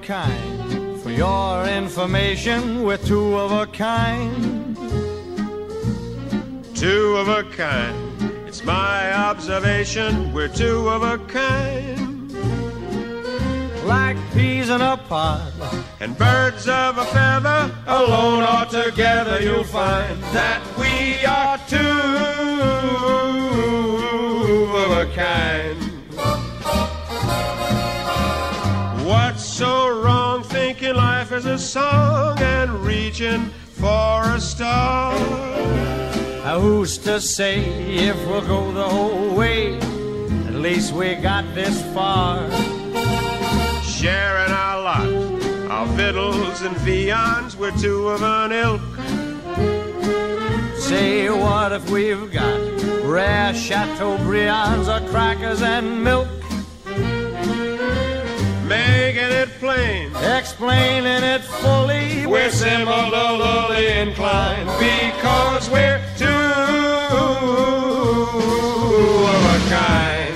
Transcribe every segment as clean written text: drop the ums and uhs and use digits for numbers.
kind. For your information, we're two of a kind. Two of a kind. It's my observation, we're two of a kind. Like peas in a pod and birds of a feather, alone or together you'll find that we are two of a kind. What's so wrong thinking life is a song and reaching for a star? Who's to say if we'll go the whole way? At least we got this far. Sharing our lot, our victuals and viands, we're two of an ilk. Say, what if we've got rare Chateaubriands or crackers and milk? Making it plain, explaining it fully, we're similarly inclined because we're two of a kind.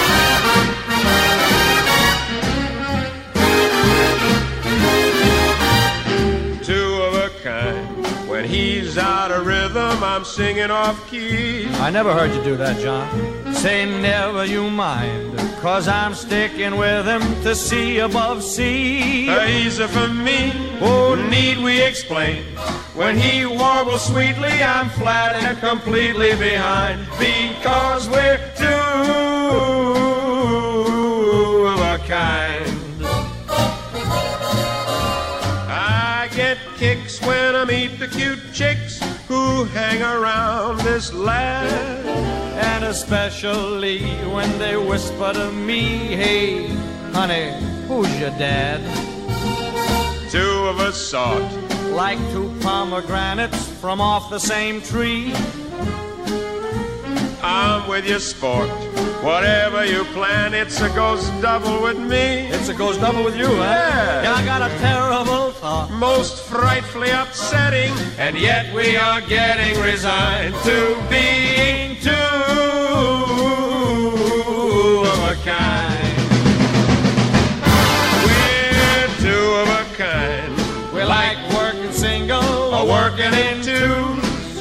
Two of a kind. When he's out of rhythm, I'm singing off key. I never heard you do that, John. Say never you mind, 'cause I'm sticking with him to sea above sea. Easy for me, oh, need we explain? When he warbles sweetly, I'm flat and completely behind, because we're two of a kind. I get kicks when I meet the cute chicks who hang around this lad. And especially when they whisper to me, hey, honey, who's your dad? Two of a sort, like two pomegranates from off the same tree. I'm with you, sport. Whatever you plan, it's a goes double with me. It's a goes double with you, huh? Yeah. I got a terrible thought. Most frightfully upsetting, and yet we are getting resigned to being two of a kind. We're two of a kind. We like working single or working in twos.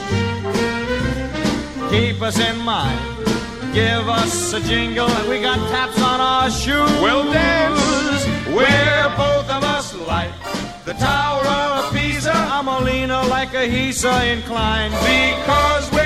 Keep us in mind. Give us a jingle and we got taps on our shoes. We'll dance where both of us like the Tower of Pisa. I'm a leaner like a Hisa inclined, because we're